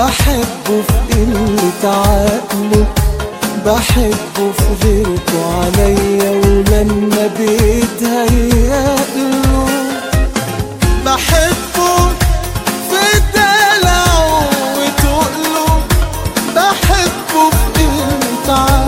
بحبه في قلة عقله، بحبه في غيرته عليا ولما بيتهيأله، بحبه في دلعه وتقله، بحبه في قلة عقله